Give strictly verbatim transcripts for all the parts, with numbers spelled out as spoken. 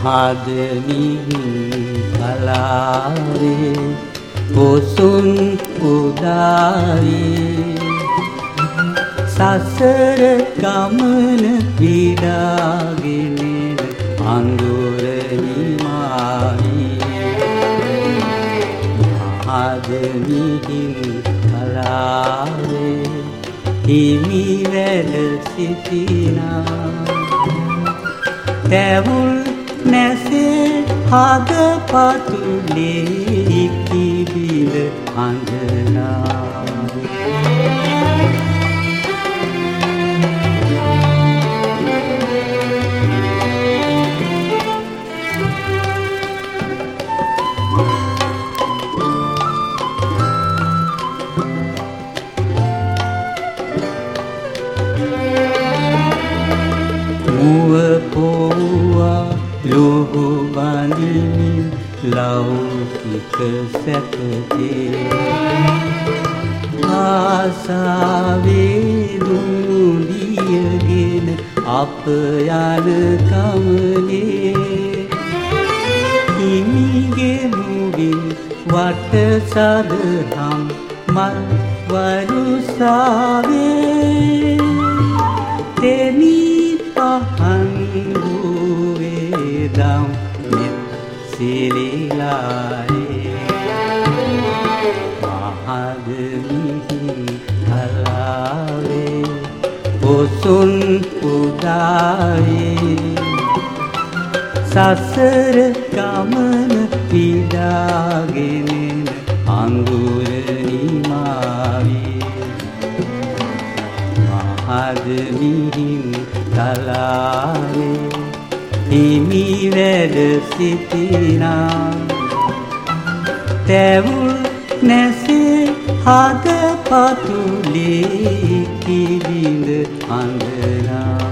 මහදනින් කලාවේ පොසුන් උදාවේ සසර ගමන විඩාගෙන අඳුර නිමාවී මහදනින් කලාවේ හිමි වැඩ සිටිනා තැවුල් නැසේ හද පතුලේ ඉකිබිල අඳනා මුව පොව්වා ලෝහු බඳිමින් ලෞකික සැපතේ ආසාවේ දුඳියගෙන අප යන ගමනේ හිමිගේ මුවින් වට සදහම් මල් වරුසාවේ තෙමී පහන් වූවේ දම් මෙත් සිලිලායේ මහදමිහින් කලාවේ පොසුන් උදාවේ සසර ගමන පිඩාගෙන අඳුර නිමාවී මහදමිහින් කලාවේ හිමි වැඩ සිටිනා තැවුල් නැසේ හද පතුලේ කිලිඳ අඳනා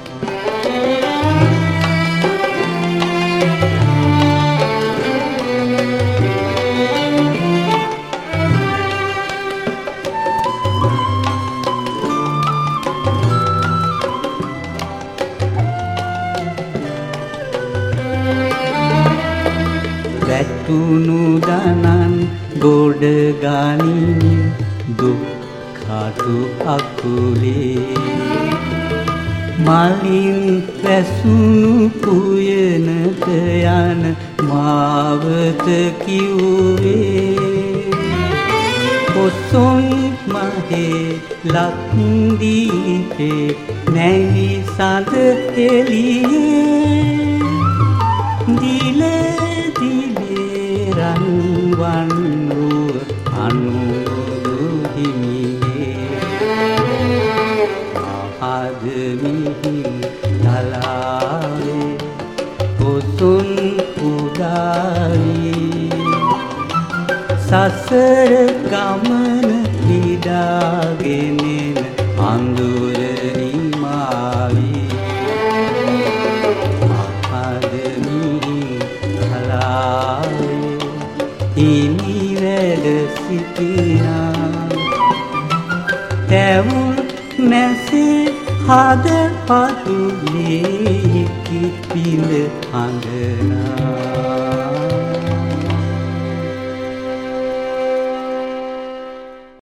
වැටුණු දනන් ගොඩ ගනිමින් දුක්ඛතු අකුලේ මලින් වැසුණු කුයනට යන මාවත කිව්වේ පොසොන් මහේ ලක්දීපේ නැවි සඳ එළියේ දිල රන්වන් වූ අනුදු හිමිගේ මහදමිහින් කලාවේ පොසුන් උදාවී සසර ගමන පිඩාගෙන අඳුර නිමාවී හිමි වැඩ සිටිනා තැවුල් නැසේ හද පතුලේ කිපිල අඳනා